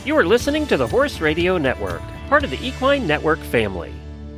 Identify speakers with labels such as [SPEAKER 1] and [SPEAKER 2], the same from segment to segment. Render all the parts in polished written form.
[SPEAKER 1] You are listening to the Horse Radio Network, part of the Equine Network family.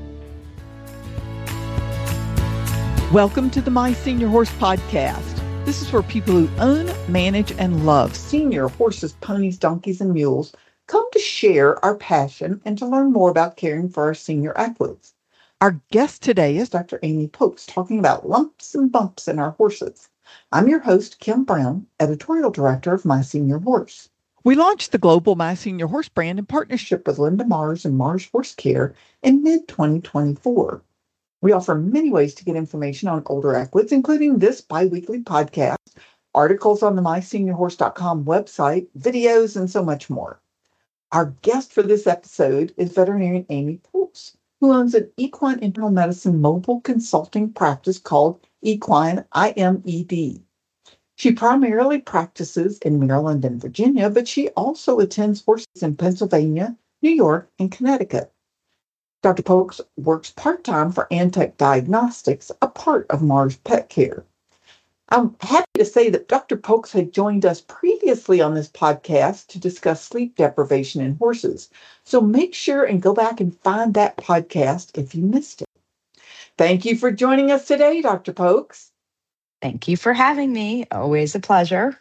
[SPEAKER 2] Welcome to the My Senior Horse Podcast. This is where people who own, manage, and love senior horses, ponies, donkeys, and mules come to share our passion and to learn more about caring for our senior equids. Our guest today is Dr. Amy Pokes, talking about lumps and bumps in our horses. I'm your host, Kim Brown, Editorial Director of My Senior Horse. We launched the global My Senior Horse brand in partnership with Linda Mars and Mars Horse Care in mid-2024. We offer many ways to get information on older equids, including this bi-weekly podcast, articles on the myseniorhorse.com website, videos, and so much more. Our guest for this episode is veterinarian Amy Pokes, who owns an equine internal medicine mobile consulting practice called Equine IMED. She primarily practices in Maryland and Virginia, but she also attends horses in Pennsylvania, New York, and Connecticut. Dr. Pokes works part-time for Antech Diagnostics, a part of Mars Pet Care. I'm happy to say that Dr. Pokes had joined us previously on this podcast to discuss sleep deprivation in horses. So make sure and go back and find that podcast if you missed it. Thank you for joining us today, Dr. Pokes.
[SPEAKER 3] Thank you for having me. Always a pleasure.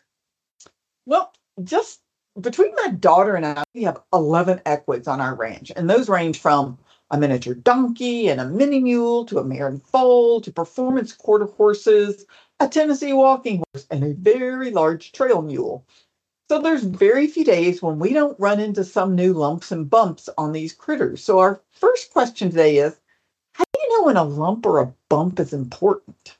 [SPEAKER 2] Well, just between my daughter and I, we have 11 equids on our ranch, and those range from a miniature donkey and a mini mule to a mare and foal to performance quarter horses, a Tennessee walking horse, and a very large trail mule. So there's very few days when we don't run into some new lumps and bumps on these critters. So our first question today is, how do you know when a lump or a bump is important?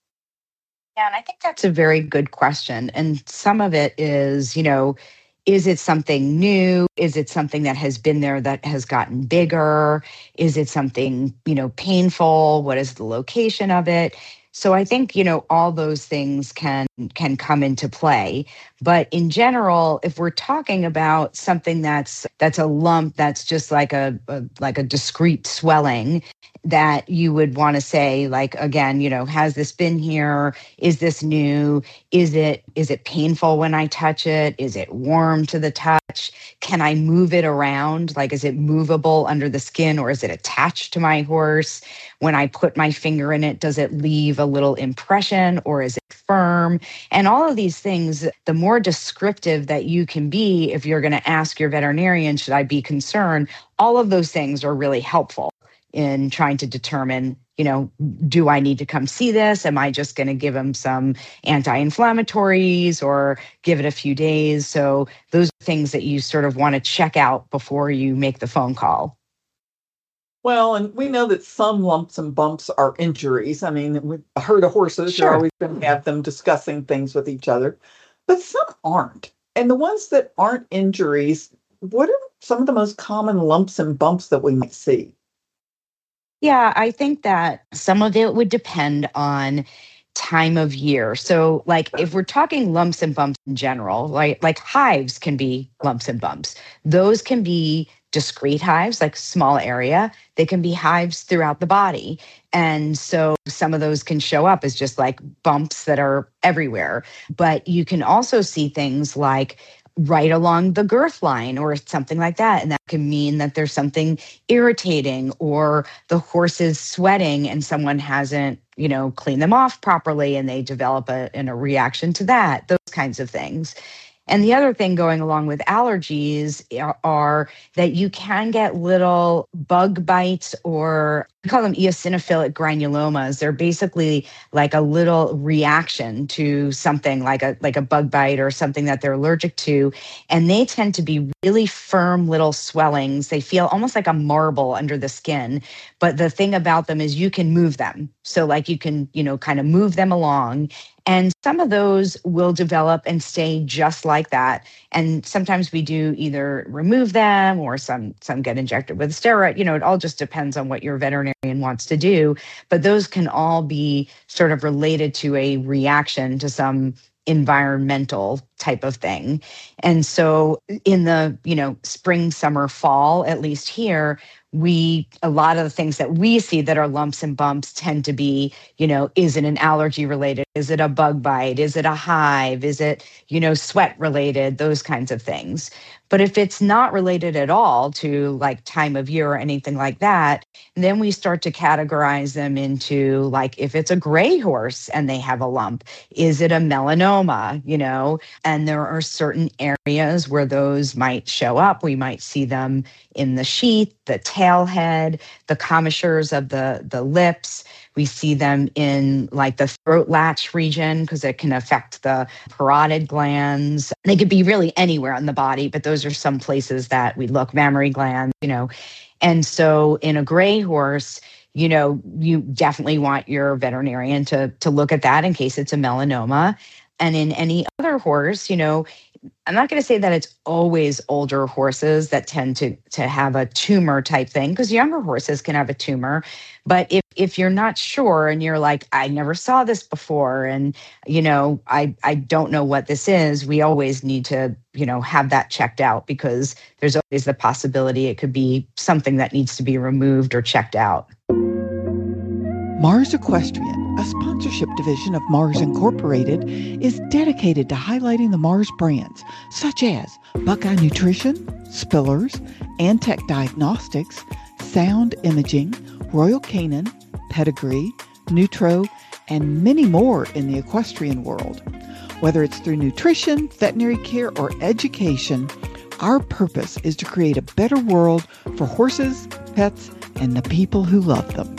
[SPEAKER 3] Yeah, and I think that's a very good question. And some of it is, is it something new? Is it something that has been there that has gotten bigger? Is it something, painful? What is the location of it? So I think, all those things can come into play. But in general, if we're talking about something that's a lump, that's just like a discrete swelling, that you would want to say, like, again, has this been here? Is this new? Is it painful when I touch it? Is it warm to the touch? Can I move it around? Like, is it movable under the skin, or is it attached to my horse? When I put my finger in it, does it leave a little impression, or is it firm? And all of these things, the more descriptive that you can be, if you're going to ask your veterinarian, should I be concerned? All of those things are really helpful in trying to determine, do I need to come see this? Am I just going to give him some anti-inflammatories or give it a few days? So those are things that you sort of want to check out before you make the phone call.
[SPEAKER 2] Well, and we know that some lumps and bumps are injuries. I mean, with a herd of horses,
[SPEAKER 3] Sure.
[SPEAKER 2] You're always going to have them discussing things with each other, but some aren't. And the ones that aren't injuries, what are some of the most common lumps and bumps that we might see?
[SPEAKER 3] Yeah, I think that some of it would depend on time of year. So like if we're talking lumps and bumps in general, like hives can be lumps and bumps. Those can be discrete hives, like small area. They can be hives throughout the body. And so some of those can show up as just like bumps that are everywhere. But you can also see things like right along the girth line or something like that. And that can mean that there's something irritating, or the horse is sweating and someone hasn't, cleaned them off properly and they develop a reaction to that, those kinds of things. And the other thing going along with allergies are that you can get little bug bites, or we call them eosinophilic granulomas. They're basically like a little reaction to something like a bug bite or something that they're allergic to. And they tend to be really firm little swellings. They feel almost like a marble under the skin. But the thing about them is you can move them. So like you can, kind of move them along. And some of those will develop and stay just like that. And sometimes we do either remove them, or some get injected with a steroid. It all just depends on what your veterinarian wants to do. But those can all be sort of related to a reaction to some environmental type of thing. And so in the, spring, summer, fall, at least here, a lot of the things that we see that are lumps and bumps tend to be, is it an allergy related? Is it a bug bite? Is it a hive? Is it, sweat related? Those kinds of things. But if it's not related at all to like time of year or anything like that, then we start to categorize them into like, if it's a gray horse and they have a lump, is it a melanoma, And there are certain areas where those might show up. We might see them in the sheath, the tail head, the commissures of the lips. We see them in like the throat latch region because it can affect the parotid glands. They could be really anywhere on the body, but those are some places that we look, mammary glands. And so in a gray horse, you definitely want your veterinarian to look at that in case it's a melanoma. And in any other horse, I'm not going to say that it's always older horses that tend to have a tumor type thing, because younger horses can have a tumor. But if you're not sure and you're like, I never saw this before, and, I don't know what this is, we always need to, have that checked out, because there's always the possibility it could be something that needs to be removed or checked out.
[SPEAKER 2] Mars Equestrian, a sponsorship division of Mars Incorporated, is dedicated to highlighting the Mars brands such as Buckeye Nutrition, Spillers, Antech Diagnostics, Sound Imaging, Royal Canin, Pedigree, Nutro, and many more in the equestrian world. Whether it's through nutrition, veterinary care, or education, our purpose is to create a better world for horses, pets, and the people who love them.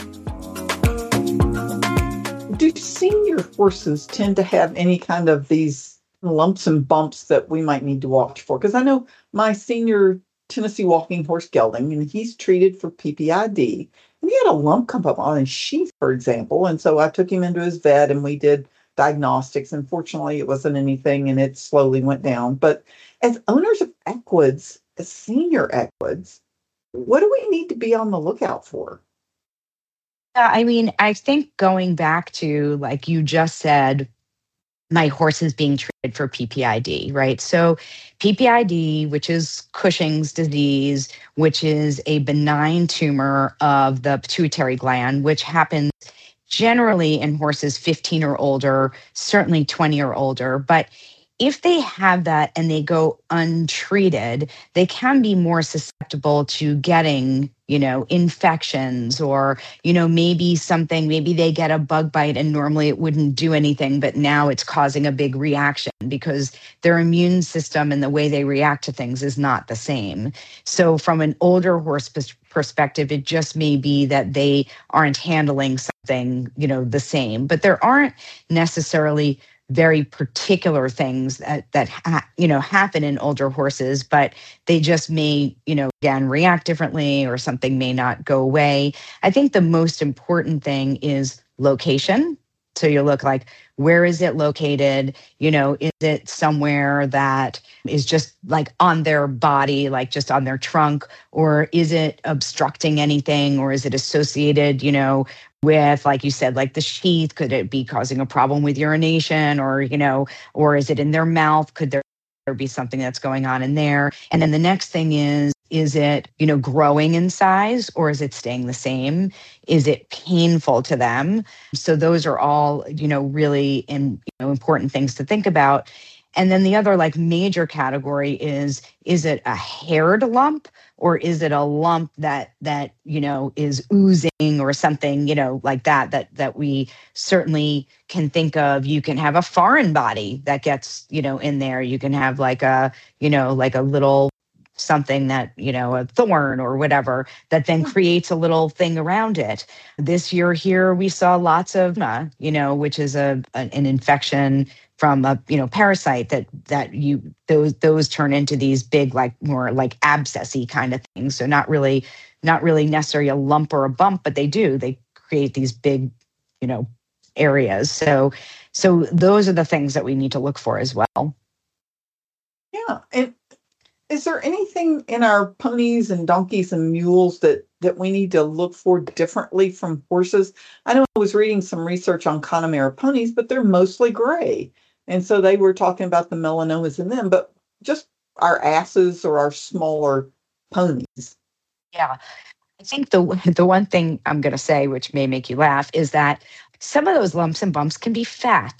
[SPEAKER 2] Do senior horses tend to have any kind of these lumps and bumps that we might need to watch for? Because I know my senior Tennessee walking horse gelding, and he's treated for PPID, and he had a lump come up on his sheath, for example. And so I took him into his vet and we did diagnostics. And fortunately, it wasn't anything and it slowly went down. But as owners of equids, as senior equids, what do we need to be on the lookout for?
[SPEAKER 3] I think going back to, like you just said, my horse is being treated for PPID, right? So PPID, which is Cushing's disease, which is a benign tumor of the pituitary gland, which happens generally in horses 15 or older, certainly 20 or older. But if they have that and they go untreated, they can be more susceptible to getting, infections, or, maybe they get a bug bite and normally it wouldn't do anything, but now it's causing a big reaction because their immune system and the way they react to things is not the same. So from an older horse perspective, it just may be that they aren't handling something, the same, but there aren't necessarily very particular things that happen in older horses, but they just may, again, react differently, or something may not go away. I think the most important thing is location. So you look like, where is it located? Is it somewhere that is just like on their body, like just on their trunk, or is it obstructing anything, or is it associated, with, like you said, like the sheath? Could it be causing a problem with urination, or is it in their mouth? Could there be something that's going on in there? And then the next thing is it, growing in size, or is it staying the same? Is it painful to them? So those are all, really important things to think about. And then the other like major category is it a haired lump, or is it a lump that is oozing or something, like that we certainly can think of. You can have a foreign body that gets, in there. You can have like a little something that, a thorn or whatever, that then creates a little thing around it. This year here, we saw lots of, which is an infection from a parasite those turn into these big, like more like abscessy kind of things. So not really necessarily a lump or a bump, but they create these big areas. So those are the things that we need to look for as well.
[SPEAKER 2] Yeah. And is there anything in our ponies and donkeys and mules that we need to look for differently from horses? I know I was reading some research on Connemara ponies, but they're mostly gray. And so they were talking about the melanomas in them, but just our asses or our smaller ponies.
[SPEAKER 3] Yeah. I think the one thing I'm going to say, which may make you laugh, is that some of those lumps and bumps can be fat.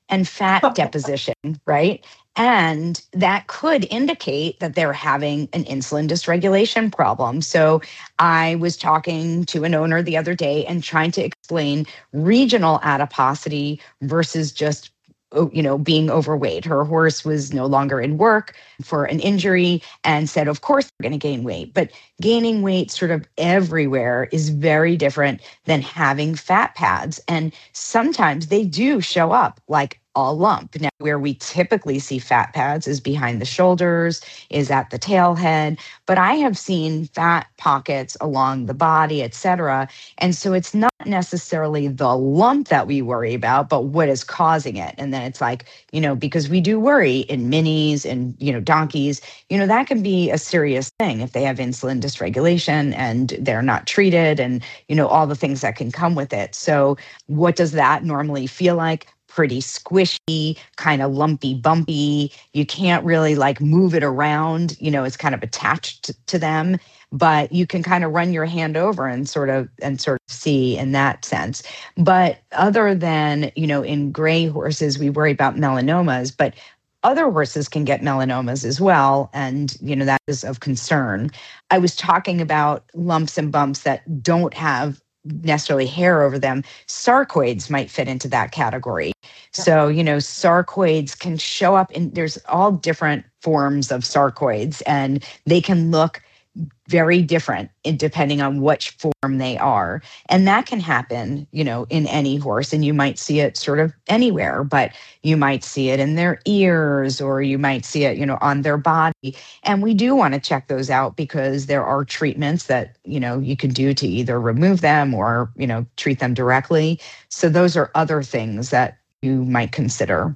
[SPEAKER 3] and fat deposition, right? And that could indicate that they're having an insulin dysregulation problem. So I was talking to an owner the other day and trying to explain regional adiposity versus just being overweight. Her horse was no longer in work for an injury and said, of course, they're going to gain weight. But gaining weight sort of everywhere is very different than having fat pads. And sometimes they do show up like a lump. Now, where we typically see fat pads is behind the shoulders, is at the tail head. But I have seen fat pockets along the body, et cetera. And so it's not necessarily the lump that we worry about, but what is causing it. And then it's like, because we do worry in minis and, donkeys, that can be a serious thing if they have insulin dysregulation and they're not treated and, all the things that can come with it. So what does that normally feel like? Pretty squishy, kind of lumpy, bumpy. You can't really move it around. It's kind of attached to them, but you can kind of run your hand over and sort of see in that sense. But other than, in gray horses, we worry about melanomas, but other horses can get melanomas as well. And, that is of concern. I was talking about lumps and bumps that don't have necessarily hair over them. Sarcoids might fit into that category. So, sarcoids can show up there's all different forms of sarcoids, and they can look very different depending on which form they are. And that can happen, in any horse. And you might see it sort of anywhere, but you might see it in their ears, or you might see it, on their body. And we do want to check those out because there are treatments that, you can do to either remove them or, treat them directly. So those are other things that you might consider.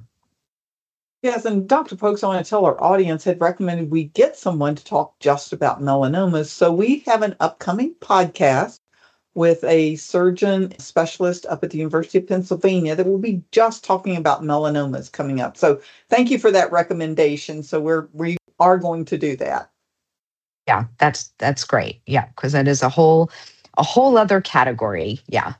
[SPEAKER 2] Yes, and Dr. Pokes, I want to tell our audience, had recommended we get someone to talk just about melanomas. So we have an upcoming podcast with a surgeon specialist up at the University of Pennsylvania that will be just talking about melanomas coming up. So thank you for that recommendation. So we are going to do that.
[SPEAKER 3] Yeah, that's great. Yeah, because that is a whole other category. Yeah.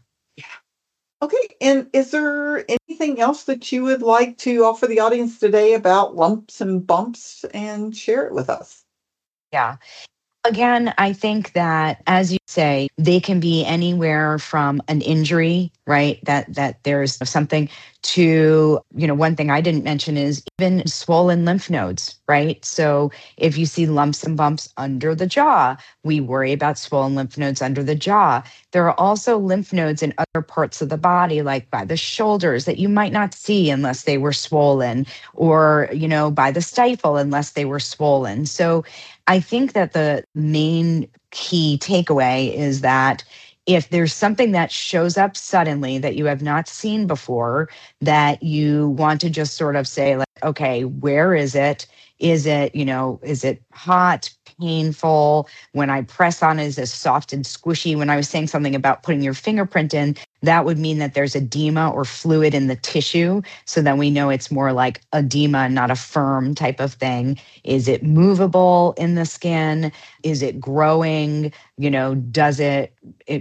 [SPEAKER 2] Okay, and is there anything else that you would like to offer the audience today about lumps and bumps and share it with us?
[SPEAKER 3] Yeah. Again, I think that, as you say, they can be anywhere from an injury, right? That there's something to, one thing I didn't mention is even swollen lymph nodes, right? So if you see lumps and bumps under the jaw, we worry about swollen lymph nodes under the jaw. There are also lymph nodes in other parts of the body, like by the shoulders, that you might not see unless they were swollen, or, by the stifle unless they were swollen. So I think that the main key takeaway is that if there's something that shows up suddenly that you have not seen before, that you want to just sort of say, okay, where is it? Is it, is it hot, painful? When I press on it, is it soft and squishy? When I was saying something about putting your fingerprint in, that would mean that there's edema or fluid in the tissue. So then we know it's more like edema, not a firm type of thing. Is it movable in the skin? Is it growing? Does it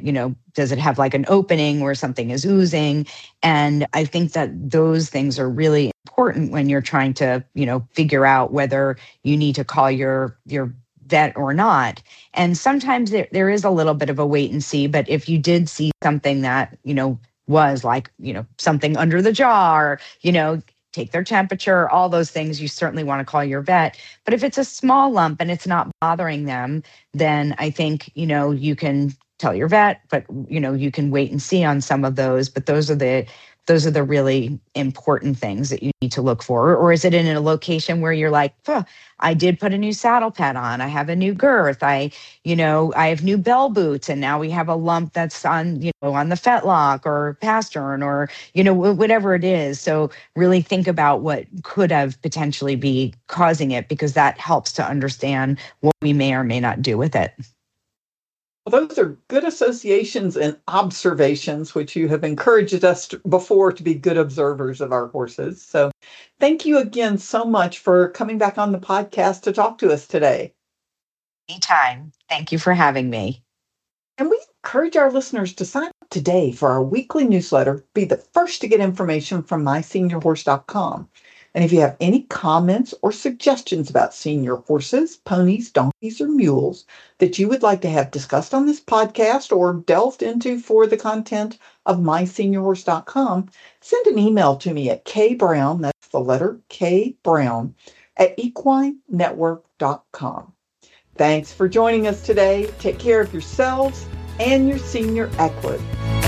[SPEAKER 3] have like an opening where something is oozing? And I think that those things are really important when you're trying to, figure out whether you need to call your vet or not. And sometimes there is a little bit of a wait and see, but if you did see something that, was like, something under the jaw, or, take their temperature, all those things, you certainly want to call your vet. But if it's a small lump and it's not bothering them, then I think, you can tell your vet, but, you can wait and see on some of those. But those are the really important things that you need to look for. Or is it in a location where you're like, I did put a new saddle pad on, I have a new girth, I have new bell boots, and now we have a lump that's on, on the fetlock or pastern, or, whatever it is. So really think about what could have potentially be causing it, because that helps to understand what we may or may not do with it.
[SPEAKER 2] Well, those are good associations and observations, which you have encouraged us before to be good observers of our horses. So thank you again so much for coming back on the podcast to talk to us today.
[SPEAKER 3] Anytime. Thank you for having me.
[SPEAKER 2] And we encourage our listeners to sign up today for our weekly newsletter. Be the first to get information from myseniorhorse.com. And if you have any comments or suggestions about senior horses, ponies, donkeys, or mules that you would like to have discussed on this podcast or delved into for the content of myseniorhorse.com, send an email to me at kbrown, that's the letter K Brown, at equinenetwork.com. Thanks for joining us today. Take care of yourselves and your senior equid.